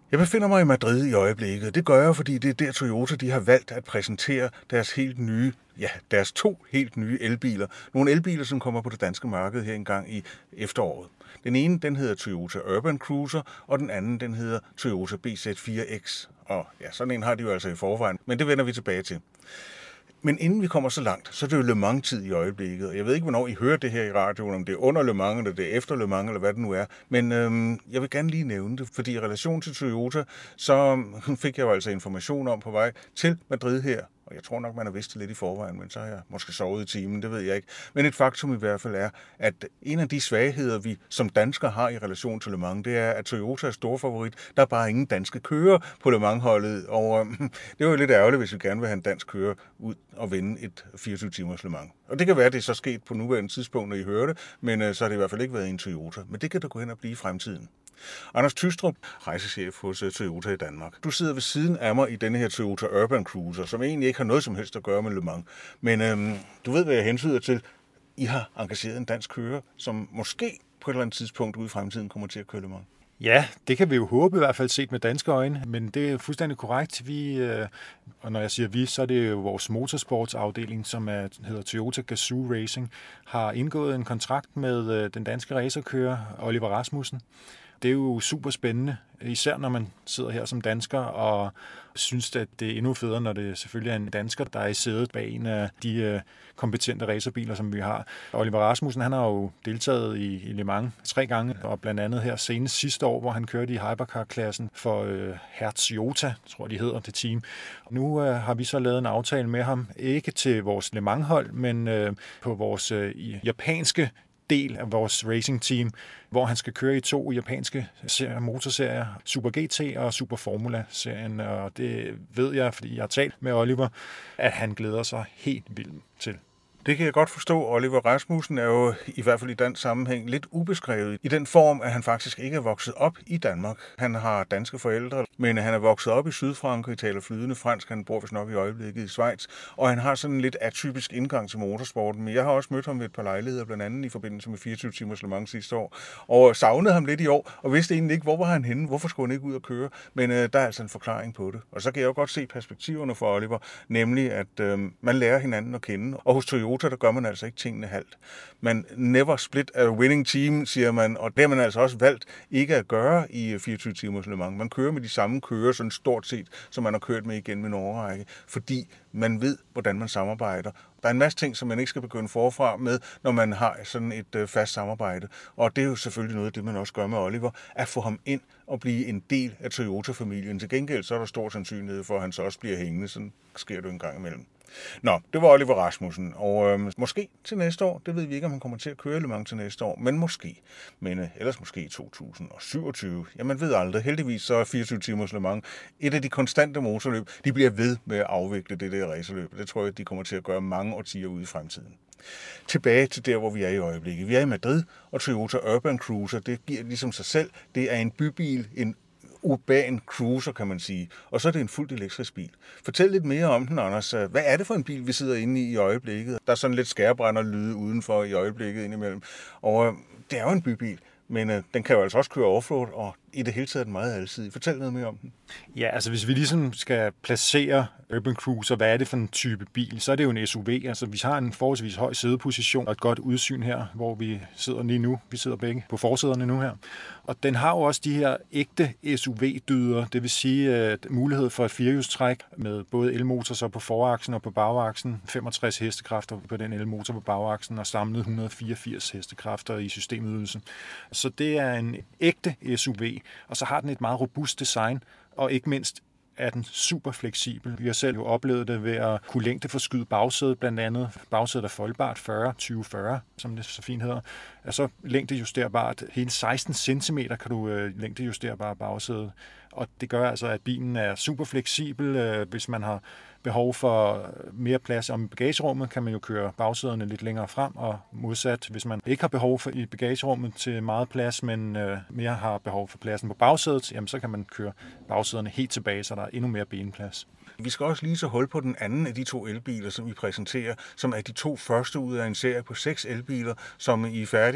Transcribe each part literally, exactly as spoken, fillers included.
Jeg befinder mig i Madrid i øjeblikket. Det gør jeg, fordi det er der Toyota de har valgt at præsentere deres helt nye, ja, deres to helt nye elbiler. Nogle elbiler, som kommer på det danske marked her engang i efteråret. Den ene, den hedder Toyota Urban Cruiser, og den anden, den hedder Toyota B Z fire X. Og ja, sådan en har de jo altså i forvejen, men det vender vi tilbage til. Men inden vi kommer så langt, så er det jo Le Mans-tid i øjeblikket. Jeg ved ikke, hvornår I hører det her i radioen, om det er under Le Mans, eller det er efter Le Mans, eller hvad det nu er. Men øhm, jeg vil gerne lige nævne det, fordi i relation til Toyota, så fik jeg jo altså information om på vej til Madrid her. Og jeg tror nok, man har vidst det lidt i forvejen, men så har jeg måske sovet i timen, det ved jeg ikke. Men et faktum i hvert fald er, at en af de svagheder, vi som danskere har i relation til Le Mans, det er, at Toyota er stor favorit. Der er bare ingen danske kører på Le Mans-holdet, og øh, det er jo lidt ærgerligt, hvis vi gerne vil have en dansk kører ud og vinde et fireogtyve timers Le Mans. Og det kan være, at det er så sket på nuværende tidspunkt, når I hører det, men øh, så har det i hvert fald ikke været en Toyota. Men det kan der gå hen og blive i fremtiden. Anders Tystrup, rejsechef hos Toyota i Danmark. Du sidder ved siden af mig i denne her Toyota Urban Cruiser, som egentlig ikke har noget som helst at gøre med Le Mans. Men øhm, du ved, hvad jeg hensyder til. I har engageret en dansk kører, som måske på et eller andet tidspunkt ude i fremtiden kommer til at køre Le Mans. Ja, det kan vi jo håbe, i hvert fald set med danske øjne, men det er fuldstændig korrekt. Vi, og når jeg siger vi, så er det jo vores motorsportsafdeling, som er, hedder Toyota Gazoo Racing, har indgået en kontrakt med den danske racerkører Oliver Rasmussen. Det er jo super spændende, især når man sidder her som dansker og synes, at det er endnu federe, når det selvfølgelig er en dansker, der er i sædet bag en af de kompetente racerbiler, som vi har. Oliver Rasmussen, han har jo deltaget i, i Le Mans tre gange, og blandt andet her senest sidste år, hvor han kørte i Hypercar-klassen for øh, Hertz Jota, tror jeg, de hedder det team. Nu øh, har vi så lavet en aftale med ham, ikke til vores Le Mans-hold, men øh, på vores øh, japanske del af vores racing team, hvor han skal køre i to japanske serier, motorserier, Super G T og Super Formula-serien, og det ved jeg, fordi jeg har talt med Oliver, at han glæder sig helt vildt til. Det kan jeg godt forstå. Oliver Rasmussen er jo i hvert fald i dansk sammenhæng lidt ubeskrevet i den form, at han faktisk ikke er vokset op i Danmark. Han har danske forældre, men han er vokset op i Sydfrankrig, taler flydende fransk, han bor vist nok i øjeblikket i Schweiz, og han har sådan en lidt atypisk indgang til motorsporten. Men jeg har også mødt ham ved et par lejligheder, blandt andet i forbindelse med fireogtyve timers Le Mans sidste år, og savnede ham lidt i år, og vidste egentlig ikke, hvor var han henne, hvorfor skulle han ikke ud og køre, men øh, der er altså en forklaring på det. Og så kan jeg jo godt se perspektiverne for Oliver, nemlig at øh, man lærer hinanden at kende, og hos Toyota der gør man altså ikke tingene halvt. Man never split a winning team, siger man, og det har man altså også valgt ikke at gøre i fireogtyve timers Le Mans. Man kører med de samme kører, sådan stort set, som man har kørt med igen med en årrække, fordi man ved, hvordan man samarbejder. Der er en masse ting, som man ikke skal begynde forfra med, når man har sådan et øh, fast samarbejde. Og det er jo selvfølgelig noget af det, man også gør med Oliver, at få ham ind og blive en del af Toyota-familien. Til gengæld så er der stor sandsynlighed for, at han så også bliver hængende. Sådan sker det en gang imellem. Nå, det var Oliver Rasmussen, og øh, måske til næste år, det ved vi ikke, om han kommer til at køre Le Mans til næste år, men måske, men øh, ellers måske i to tusind syvogtyve. Ja, man ved aldrig. Heldigvis så er fireogtyve timers Le Mans et af de konstante motorløb. De bliver ved med at afvikle det der racerløb. Det tror jeg, de kommer til at gøre mange årtier ude i fremtiden. Tilbage til der, hvor vi er i øjeblikket. Vi er i Madrid, og Toyota Urban Cruiser, det giver ligesom sig selv. Det er en bybil, en urban cruiser, kan man sige. Og så er det en fuldt elektrisk bil. Fortæl lidt mere om den, Anders. Hvad er det for en bil, vi sidder inde i i øjeblikket? Der er sådan lidt skærebrænder-lyde udenfor i øjeblikket indimellem. Og det er jo en bybil, men øh, den kan jo altså også køre offroad, og i det hele taget meget alsidig. Fortæl noget mere om den. Ja, altså hvis vi ligesom skal placere Urban Cruiser, hvad er det for en type bil, så er det jo en S U V. Altså vi har en forholdsvis høj sædeposition og et godt udsyn her, hvor vi sidder lige nu. Vi sidder begge på forsæderne nu her. Og den har jo også de her ægte S U V-dyder, det vil sige at mulighed for et firehjulstræk med både elmotor så på foraksen og på bagaksen, femogtres hestekræfter på den elmotor på bagaksen og samlet et hundrede og fireogfirs hestekræfter i systemydelse. Så det er en ægte S U V, og så har den et meget robust design, og ikke mindst er den super fleksibel. Vi har selv jo oplevet det ved at kunne længdeforskyde bagsædet, blandt andet. Bagsædet er foldbart fyrre tyve fyrre, som det så fint hedder. Er så længdejusterbart. Hele seksten centimeter kan du øh, længdejustere bagsædet. Og det gør altså, at bilen er super fleksibel. Øh, hvis man har behov for mere plads om bagagerummet, kan man jo køre bagsæderne lidt længere frem, og modsat, hvis man ikke har behov for i bagagerummet til meget plads, men øh, mere har behov for pladsen på bagsædet, jamen så kan man køre bagsæderne helt tilbage, så der er endnu mere benplads. Vi skal også lige så holde på den anden af de to elbiler, som vi præsenterer, som er de to første ud af en serie på seks elbiler, som I er færdige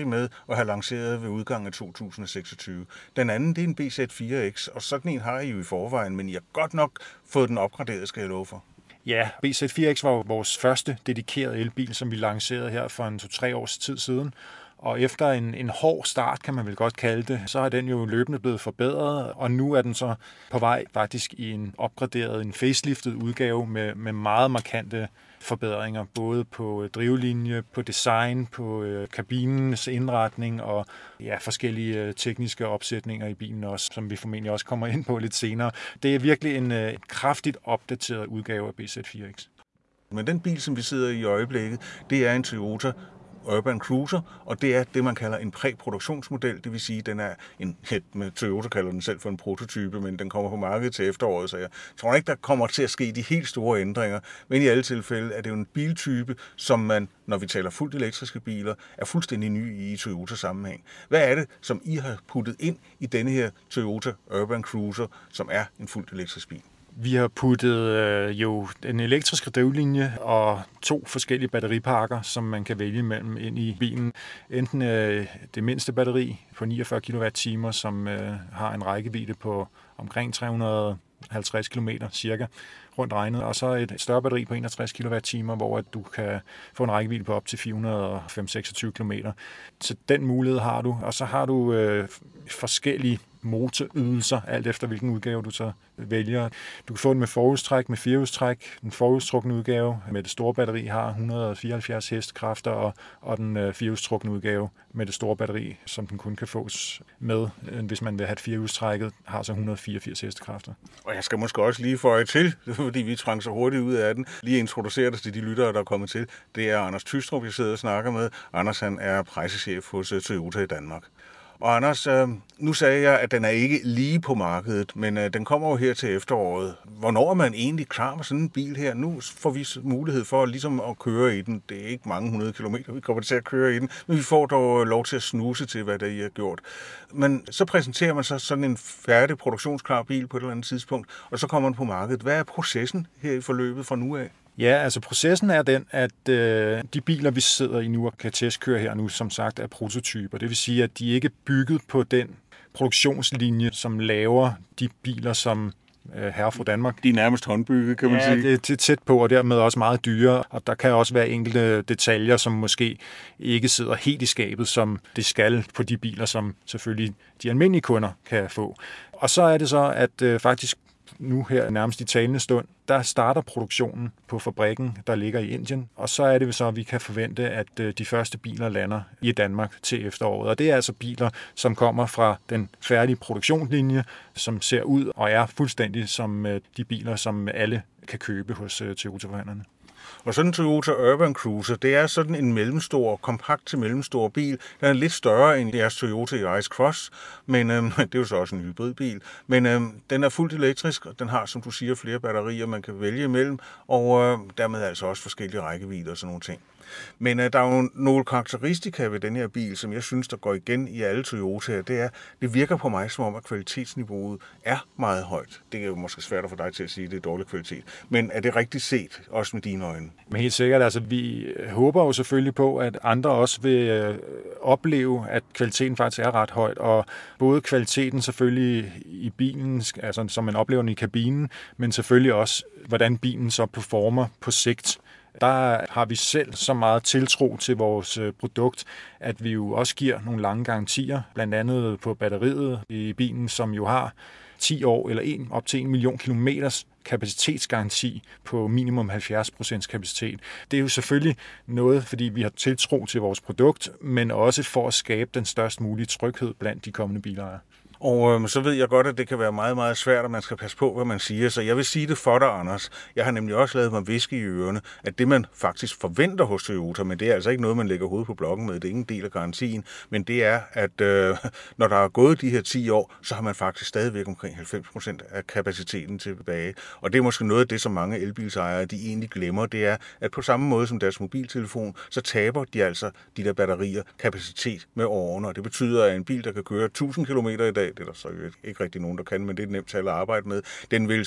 færdig med at have lanceret ved udgangen af to tusind og seksogtyve. Den anden, det er en B Z fire X, og sådan en har I jo i forvejen, men I har godt nok fået den opgraderet, skal jeg love for. Ja, B Z fire X var jo vores første dedikerede elbil, som vi lancerede her for en to-tre års tid siden. Og efter en, en hård start, kan man vel godt kalde det, så er den jo løbende blevet forbedret, og nu er den så på vej faktisk i en opgraderet, en faceliftet udgave med, med meget markante forbedringer, både på drivlinje, på design, på øh, kabinens indretning og ja, forskellige øh, tekniske opsætninger i bilen også, som vi formentlig også kommer ind på lidt senere. Det er virkelig en øh, kraftigt opdateret udgave af B Z fire X. Men den bil, som vi sidder i i øjeblikket, det er en Toyota Urban Cruiser, og det er det, man kalder en præproduktionsmodel, det vil sige, at den er en, med Toyota kalder den selv for en prototype, men den kommer på markedet til efteråret, så jeg tror ikke, der kommer til at ske de helt store ændringer, men i alle tilfælde er det jo en biltype, som man, når vi taler fuldt elektriske biler, er fuldstændig ny i Toyota-sammenhæng. Hvad er det, som I har puttet ind i denne her Toyota Urban Cruiser, som er en fuldt elektrisk bil? Vi har puttet øh, jo en elektrisk drivlinje og to forskellige batteripakker, som man kan vælge mellem ind i bilen. Enten øh, det mindste batteri på niogfyrre kilowatt-timer, som øh, har en rækkevidde på omkring tre hundrede og halvtreds kilometer cirka rundt regnet, og så et større batteri på enogtres kilowatt-timer, hvor at du kan få en rækkevidde på op til fire hundrede og fem til seksogtyve kilometer. Så den mulighed har du, og så har du øh, forskellige motorydelser, alt efter hvilken udgave du så vælger. Du kan få den med forhjulstræk, med firehjulstræk. Den forhjulstrukne udgave med det store batteri har et hundrede og fireoghalvfjerds hestekræfter, og, og den øh, firehjulstrukne udgave med det store batteri, som den kun kan fås med, hvis man vil have et firehjulstrækket, har så et hundrede og fireogfirs hestekræfter. Og jeg skal måske også lige føje til, fordi vi trænger så hurtigt ud af den, lige introducere dig til de lyttere, der er kommet til. Det er Anders Tystrup, vi sidder og snakker med. Anders, han er pressechef hos Toyota i Danmark. Og Anders, nu sagde jeg, at den er ikke lige på markedet, men den kommer jo her til efteråret. Hvornår er man egentlig klar med sådan en bil her? Nu får vi mulighed for ligesom at køre i den. Det er ikke mange hundrede kilometer, vi kommer til at køre i den, men vi får dog lov til at snuse til, hvad der I har gjort. Men så præsenterer man så sådan en færdig produktionsklar bil på et eller andet tidspunkt, og så kommer den på markedet. Hvad er processen her i forløbet fra nu af? Ja, altså processen er den, at øh, de biler, vi sidder i nu og kan testkøre her nu, som sagt er prototyper. Det vil sige, at de ikke er bygget på den produktionslinje, som laver de biler, som øh, herre fra Danmark. De er nærmest håndbygget, kan man ja, sige. Ja, det er tæt på, og dermed også meget dyre. Og der kan også være enkelte detaljer, som måske ikke sidder helt i skabet, som det skal på de biler, som selvfølgelig de almindelige kunder kan få. Og så er det så, at øh, faktisk nu her nærmest i talende stund, der starter produktionen på fabrikken, der ligger i Indien, og så er det så, at vi kan forvente, at de første biler lander i Danmark til efteråret. Og det er altså biler, som kommer fra den færdige produktionslinje, som ser ud og er fuldstændig som de biler, som alle kan købe hos Toyota-forhandlerne. Og sådan en Toyota Urban Cruiser, det er sådan en mellemstor, kompakt til mellemstor bil. Den er lidt større end jeres Toyota Yaris Cross, men øhm, det er jo så også en hybridbil. Men øhm, den er fuldt elektrisk, og den har, som du siger, flere batterier, man kan vælge imellem, og øh, dermed altså også forskellige rækkevidder og sådan nogle ting. Men øh, der er jo nogle karakteristika ved den her bil, som jeg synes, der går igen i alle Toyotaer. Det er, det virker på mig som om, at kvalitetsniveauet er meget højt. Det er jo måske svært at få dig til at sige, at det er dårlig kvalitet. Men er det rigtigt set, også med dine øjne? Men helt sikkert, altså vi håber jo selvfølgelig på, at andre også vil øh, opleve, at kvaliteten faktisk er ret højt. Og både kvaliteten selvfølgelig i bilen, altså som man oplever den i kabinen, men selvfølgelig også, hvordan bilen så performer på sigt. Der har vi selv så meget tiltro til vores produkt, at vi jo også giver nogle lange garantier, blandt andet på batteriet i bilen, som jo har ti år eller en, op til en million kilometers kapacitetsgaranti på minimum halvfjerds procent kapacitet. Det er jo selvfølgelig noget, fordi vi har tiltro til vores produkt, men også for at skabe den størst mulige tryghed blandt de kommende bilejere. Og øhm, så ved jeg godt, at det kan være meget, meget svært, at man skal passe på, hvad man siger. Så jeg vil sige det for dig, Anders. Jeg har nemlig også lavet mig viske i ørerne, at det, man faktisk forventer hos Toyota, men det er altså ikke noget, man lægger hovedet på blokken med. Det er ikke en del af garantien. Men det er, at øh, når der er gået de her ti år, så har man faktisk stadigvæk omkring halvfems procent af kapaciteten tilbage. Og det er måske noget af det, som mange elbilsejere, de egentlig glemmer. Det er, at på samme måde som deres mobiltelefon, så taber de altså de der batterier kapacitet med årene. Og det betyder, at en bil, der kan køre tusind kilometer i dag, det er der så ikke rigtig nogen, der kan, men det er nemt til at arbejde med, den vil så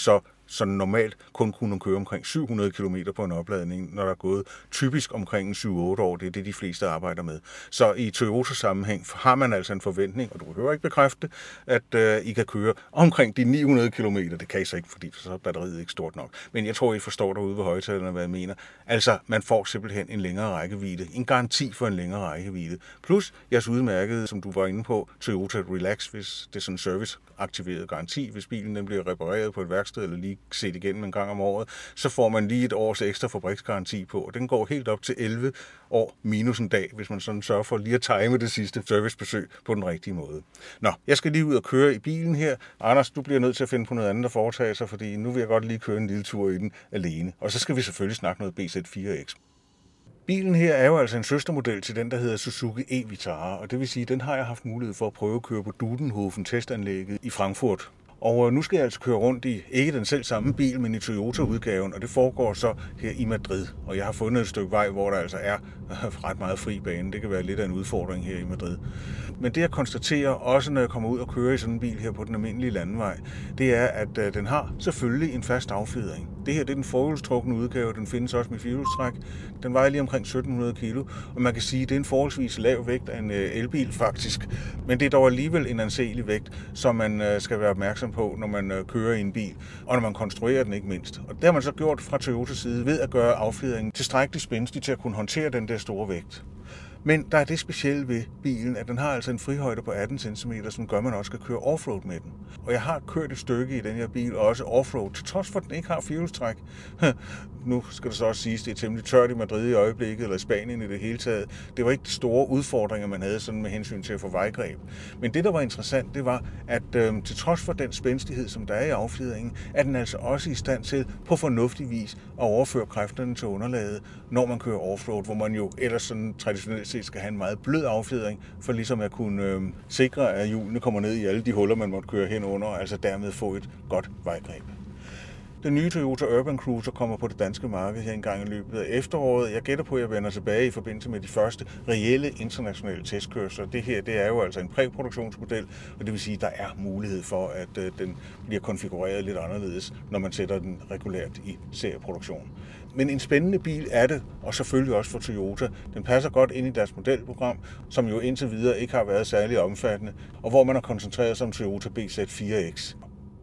sådan normalt kun kunne køre omkring syv hundrede kilometer på en opladning, når der er gået typisk omkring syv otte år. Det er det, de fleste arbejder med. Så i Toyota-sammenhæng har man altså en forventning, og du behøver ikke bekræfte, at øh, I kan køre omkring de ni hundrede kilometer. Det kan I så ikke, fordi så er batteriet ikke stort nok. Men jeg tror, I forstår derude ved højtalerne, hvad jeg mener. Altså, man får simpelthen en længere rækkevidde. En garanti for en længere rækkevidde. Plus jeres udmærkede, som du var inde på, Toyota Relax, hvis det er sådan en serviceaktiveret garanti, hvis bilen den bliver repareret på et værksted eller lige set igennem en gang om året, så får man lige et års ekstra fabriksgaranti på, og den går helt op til elleve år minus en dag, hvis man sådan sørger for lige at time det sidste servicebesøg på den rigtige måde. Nå, jeg skal lige ud og køre i bilen her. Anders, du bliver nødt til at finde på noget andet at foretage sig, fordi nu vil jeg godt lige køre en lille tur i den alene. Og så skal vi selvfølgelig snakke noget B Z fire X. Bilen her er jo altså en søstermodel til den, der hedder Suzuki e-Vitara, og det vil sige, at den har jeg haft mulighed for at prøve at køre på Dudenhofen testanlægget i Frankfurt. Og nu skal jeg altså køre rundt i ikke den selv samme bil, men i Toyota-udgaven, og det foregår så her i Madrid. Og jeg har fundet et stykke vej, hvor der altså er ret meget fri bane. Det kan være lidt af en udfordring her i Madrid. Men det jeg konstaterer, også når jeg kommer ud og kører i sådan en bil her på den almindelige landevej, det er, at uh, den har selvfølgelig en fast affjedring. Det her det er den forhjulstrukne udgave, den findes også med firehjulstræk. Den vejer lige omkring sytten hundrede kilo, og man kan sige, at det er en forholdsvis lav vægt af en uh, elbil faktisk. Men det er dog alligevel en anselig vægt, som man uh, skal være opmærksom på, når man uh, kører i en bil, og når man konstruerer den ikke mindst. Og det har man så gjort fra Toyotas side ved at gøre affjedringen tilstrækkeligt spændstig til at kunne håndtere den der store vægt. Men der er det specielle ved bilen, at den har altså en frihøjde på atten centimeter, som gør, at man også kan køre offroad med den. Og jeg har kørt et stykke i den her bil, også offroad, til trods for, at den ikke har firehjulstræk. Nu skal det så også siges, at det er temmelig tørt i Madrid i øjeblikket, eller i Spanien i det hele taget. Det var ikke de store udfordringer, man havde sådan med hensyn til at få vejgreb. Men det, der var interessant, det var, at øh, til trods for den spændstighed, som der er i affjedringen, er den altså også i stand til på fornuftig vis at overføre kræfterne til underlaget, når man kører offroad, hvor man jo ellers sådan traditionelt set skal have en meget blød affjedring, for ligesom at kunne øh, sikre, at hjulene kommer ned i alle de huller, man måtte køre hen under, og altså dermed få et godt vejgreb. Den nye Toyota Urban Cruiser kommer på det danske marked her engang i løbet af efteråret. Jeg gætter på, at jeg vender tilbage i forbindelse med de første reelle internationale testkørsler. Det her det er jo altså en præproduktionsmodel, og det vil sige, at der er mulighed for, at øh, den bliver konfigureret lidt anderledes, når man sætter den regulært i serieproduktion. Men en spændende bil er det, og selvfølgelig også for Toyota. Den passer godt ind i deres modelprogram, som jo indtil videre ikke har været særlig omfattende, og hvor man har koncentreret sig om Toyota B Z fire X.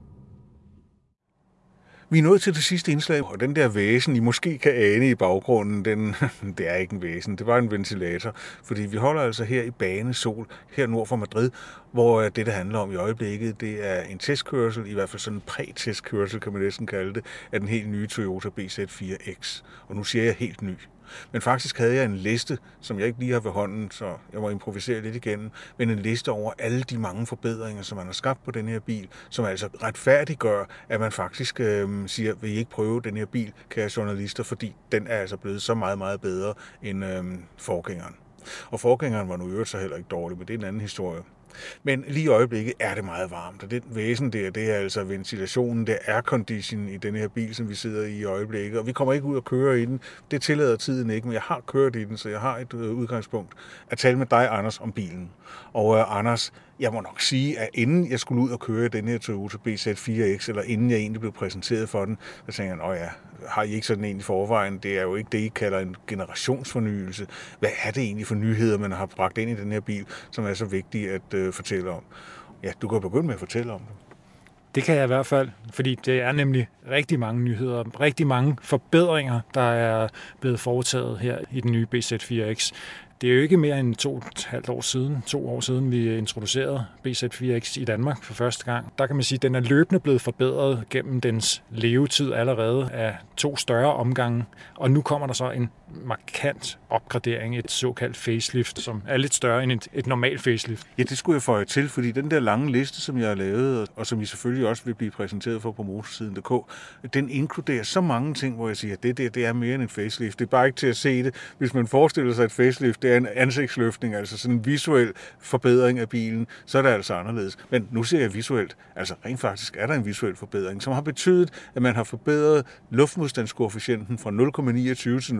Vi er nået til det sidste indslag, og den der væsen, I måske kan ane i baggrunden, den, det er ikke en væsen, det var en ventilator, fordi vi holder altså her i banesol, her nord for Madrid, hvor det, det handler om i øjeblikket, det er en testkørsel, i hvert fald sådan en præ-testkørsel, kan man næsten kalde det, af den helt nye Toyota B Z fire X. Og nu siger jeg helt ny. Men faktisk havde jeg en liste, som jeg ikke lige har ved hånden, så jeg må improvisere lidt igennem, men en liste over alle de mange forbedringer, som man har skabt på den her bil, som altså retfærdiggør, at man faktisk øh, siger, vil I ikke prøve den her bil, kære journalister, fordi den er altså blevet så meget, meget bedre end øh, forgængeren. Og forgængeren var nu i øvrigt så heller ikke dårlig, men det er en anden historie. Men lige i øjeblikket er det meget varmt, og det væsen der, det er altså ventilationen, det er aircondition i den her bil, som vi sidder i i øjeblikket, og vi kommer ikke ud og køre i den. Det tillader tiden ikke, men jeg har kørt i den, så jeg har et udgangspunkt at tale med dig, Anders, om bilen. Og uh, Anders, jeg må nok sige, at inden jeg skulle ud og køre den her Toyota B Z fire X, eller inden jeg egentlig blev præsenteret for den, så tænkte jeg, åh ja, har I ikke sådan en i forvejen? Det er jo ikke det, I kalder en generationsfornyelse. Hvad er det egentlig for nyheder, man har bragt ind i den her bil, som er så vigtige at øh, fortælle om? Ja, du kan begynde med at fortælle om det. Det kan jeg i hvert fald, fordi det er nemlig rigtig mange nyheder, rigtig mange forbedringer, der er blevet foretaget her i den nye B Z fire X. Det er jo ikke mere end to og et halvt år siden, to år siden, vi introducerede B Z fire X i Danmark for første gang. Der kan man sige, at den er løbende blevet forbedret gennem dens levetid allerede af to større omgange. Og nu kommer der så en markant opgradering, et såkaldt facelift, som er lidt større end et, et normalt facelift. Ja, det skulle jeg føje til, fordi den der lange liste, som jeg har lavet, og som I selvfølgelig også vil blive præsenteret for på motorsiden punktum d k, den inkluderer så mange ting, hvor jeg siger, at det der, det er mere end en facelift. Det er bare ikke til at se det. Hvis man forestiller sig et facelift, det er en ansigtsløftning, altså sådan en visuel forbedring af bilen, så er det altså anderledes. Men nu ser jeg visuelt, altså rent faktisk er der en visuel forbedring, som har betydet, at man har forbedret luftmodstandskoefficienten fra nul komma niogtyve til nul komma syvogtyve.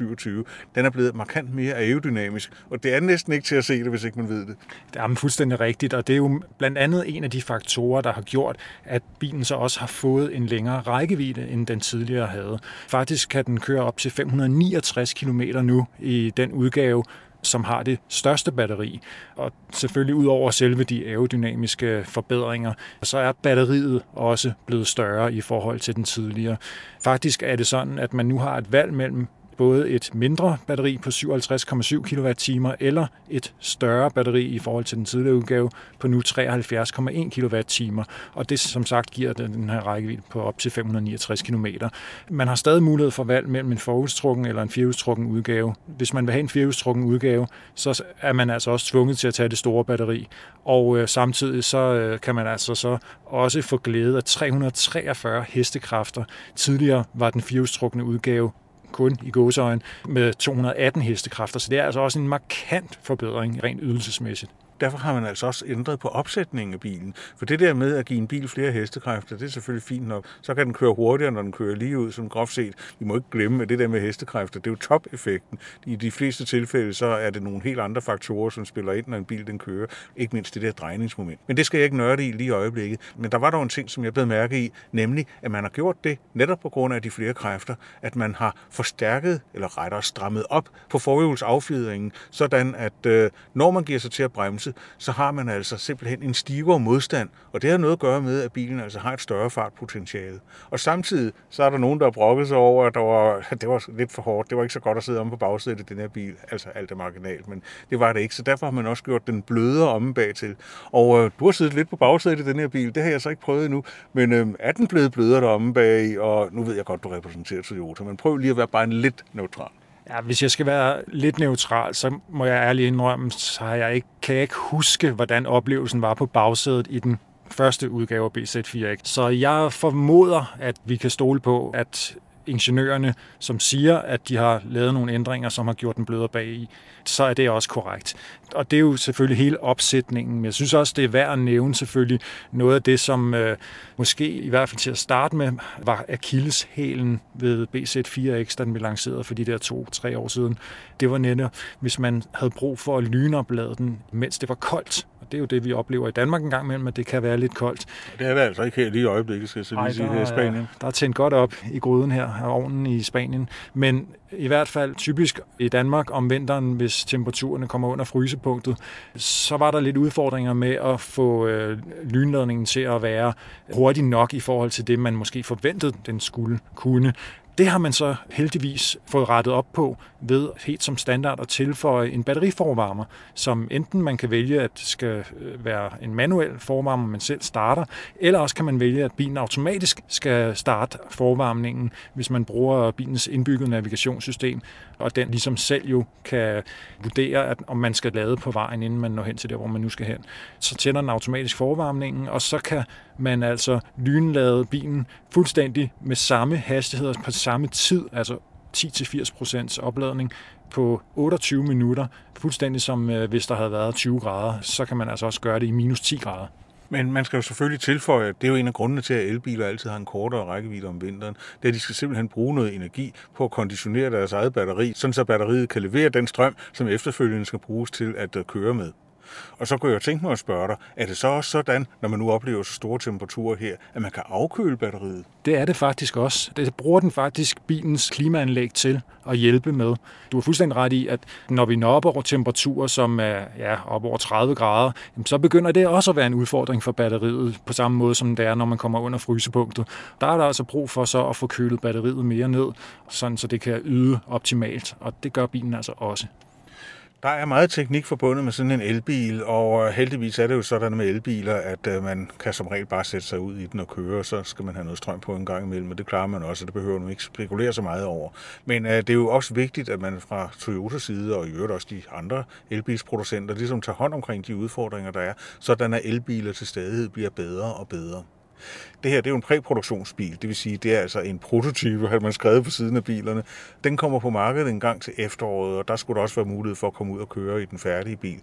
syvogtyve, den er blevet markant mere aerodynamisk, og det er næsten ikke til at se det, hvis ikke man ved det. Det er fuldstændig rigtigt, og det er jo blandt andet en af de faktorer, der har gjort, at bilen så også har fået en længere rækkevidde, end den tidligere havde. Faktisk kan den køre op til fem hundrede niogtres kilometer nu i den udgave, som har det største batteri. Og selvfølgelig ud over selve de aerodynamiske forbedringer, så er batteriet også blevet større i forhold til den tidligere. Faktisk er det sådan, at man nu har et valg mellem både et mindre batteri på syvoghalvtreds komma syv kilowatt-timer eller et større batteri i forhold til den tidligere udgave på nu treoghalvfjerds komma en kilowatt-timer. Og det som sagt giver den her rækkevidde på op til fem hundrede niogtres kilometer. Man har stadig mulighed for valg mellem en forhjulstrukken eller en firehjulstrukken udgave. Hvis man vil have en firehjulstrukken udgave, så er man altså også tvunget til at tage det store batteri. Og øh, samtidig så øh, kan man altså så også få glæde af tre hundrede treogfyrre hestekræfter. Tidligere var den firehjulstrukne udgave kun i gåseøjne med to hundrede atten hestekræfter, så det er altså også en markant forbedring rent ydelsesmæssigt. Derfor har man altså også ændret på opsætningen af bilen. For det der med at give en bil flere hestekræfter, det er selvfølgelig fint nok. Så kan den køre hurtigere, når den kører lige ud, som groft set. Vi må ikke glemme, at det der med hestekræfter, det er jo top-effekten. I de fleste tilfælde, så er det nogle helt andre faktorer, som spiller ind, når en bil den kører. Ikke mindst det der drejningsmoment. Men det skal jeg ikke nørde i lige i øjeblikket. Men der var dog en ting, som jeg blev mærke i, nemlig at man har gjort det netop på grund af de flere kræfter, at man har forstærket, eller rettere strammet op på forhjulsaffjedringen, sådan at øh, når man giver sig til at bremse, så har man altså simpelthen en stivere modstand, og det har noget at gøre med, at bilen altså har et større fartpotentiale. Og samtidig så er der nogen, der har brokket sig over, at der var, det var lidt for hårdt, det var ikke så godt at sidde om på bagsædet i den her bil, altså alt er marginalt, men det var det ikke, så derfor har man også gjort den blødere omme bagtil. Og øh, du har siddet lidt på bagsædet i den her bil, det har jeg så ikke prøvet endnu, men øh, er den blevet blødere deromme bag, og nu ved jeg godt, du repræsenterer Toyota, men prøv lige at være bare en lidt neutral. Ja, hvis jeg skal være lidt neutral, så må jeg ærligt indrømme, så har jeg ikke, kan jeg ikke huske, hvordan oplevelsen var på bagsædet i den første udgave af B Z fire X. Så jeg formoder, at vi kan stole på, at ingeniørerne, som siger, at de har lavet nogle ændringer, som har gjort den blødere bagi, så er det også korrekt. Og det er jo selvfølgelig hele opsætningen, men jeg synes også, det er værd at nævne selvfølgelig noget af det, som øh, måske i hvert fald til at starte med, var akilleshælen ved B Z fire X, da den blev lanceret for de der to-tre år siden. Det var netop, hvis man havde brug for at lynoplade den, mens det var koldt. Og det er jo det, vi oplever i Danmark en gang imellem, at det kan være lidt koldt. Det er det altså ikke her lige i øjeblikket, skal jeg så lige sige, her i Spanien. Der er tændt godt op i gryden her, af ovnen i Spanien. Men i hvert fald typisk i Danmark om vinteren, hvis temperaturerne kommer under frysepunktet, så var der lidt udfordringer med at få øh, lynladningen til at være hurtig nok i forhold til det, man måske forventede, den skulle kunne. Det har man så heldigvis fået rettet op på ved helt som standard at tilføje en batteriforvarmer, som enten man kan vælge, at det skal være en manuel forvarmer, man selv starter, eller også kan man vælge, at bilen automatisk skal starte forvarmningen, hvis man bruger bilens indbyggede navigationssystem, og den ligesom selv jo kan vurdere, at om man skal lade på vejen, inden man når hen til der, hvor man nu skal hen. Så tænder den automatisk forvarmningen, og så kan man altså lynlade bilen fuldstændig med samme hastighed på samme tid, altså ti til firs procent opladning på otteogtyve minutter, fuldstændig som øh, hvis der havde været tyve grader, så kan man altså også gøre det i minus ti grader. Men man skal jo selvfølgelig tilføje, at det er jo en af grundene til, at elbiler altid har en kortere rækkevidde om vinteren. Det er, at de skal simpelthen bruge noget energi på at konditionere deres eget batteri, sådan så batteriet kan levere den strøm, som efterfølgende skal bruges til at køre med. Og så kunne jeg tænke mig at spørge dig, er det så også sådan, når man nu oplever så store temperaturer her, at man kan afkøle batteriet? Det er det faktisk også. Det bruger den faktisk bilens klimaanlæg til at hjælpe med. Du har fuldstændig ret i, at når vi når op over temperaturer, som er ja, op over tredive grader, så begynder det også at være en udfordring for batteriet, på samme måde som det er, når man kommer under frysepunktet. Der er der altså brug for så at få kølet batteriet mere ned, sådan så det kan yde optimalt, og det gør bilen altså også. Der er meget teknik forbundet med sådan en elbil, og heldigvis er det jo sådan med elbiler, at man kan som regel bare sætte sig ud i den og køre, og så skal man have noget strøm på en gang imellem, og det klarer man også, og det behøver man ikke spekulere så meget over. Men uh, det er jo også vigtigt, at man fra Toyotas side, og i øvrigt også de andre elbilsproducenter, ligesom tager hånd omkring de udfordringer, der er, sådan at elbiler til stadighed bliver bedre og bedre. Det her det er jo en præproduktionsbil, det vil sige, det er altså en prototype, har man skrevet på siden af bilerne. Den kommer på markedet en gang til efteråret, og der skulle der også være mulighed for at komme ud og køre i den færdige bil.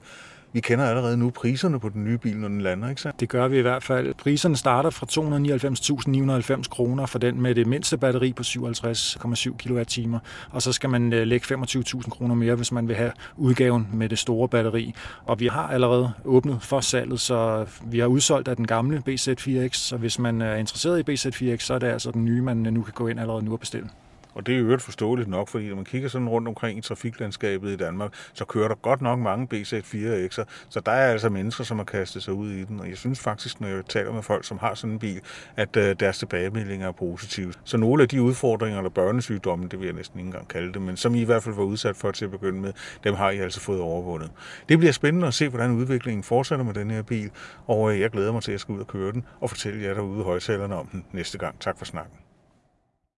Vi kender allerede nu priserne på den nye bil, når den lander, ikke sandt? Det gør vi i hvert fald. Priserne starter fra to hundrede og nioghalvfems tusind ni hundrede og halvfems kroner for den med det mindste batteri på syvoghalvtreds komma syv kilowatt-timer. Og så skal man lægge femogtyve tusind kroner mere, hvis man vil have udgaven med det store batteri. Og vi har allerede åbnet for salget, så vi har udsolgt af den gamle B Z fire X. Så hvis man er interesseret i B Z fire X, så er det altså den nye, man nu kan gå ind allerede nu og bestille. Og det er jo øvrigt forståeligt nok, fordi når man kigger sådan rundt omkring i trafiklandskabet i Danmark, så kører der godt nok mange B Z fire X'er, så der er altså mennesker, som har kastet sig ud i den. Og jeg synes faktisk, når jeg taler med folk, som har sådan en bil, at deres tilbagemeldinger er positive. Så nogle af de udfordringer eller børnesygdomme, det vil jeg næsten ikke engang kalde det, men som I i hvert fald var udsat for til at begynde med, dem har I altså fået overvundet. Det bliver spændende at se, hvordan udviklingen fortsætter med den her bil, og jeg glæder mig til at skal ud og køre den og fortælle jer derude i højtalerne om den næste gang. Tak for snakken.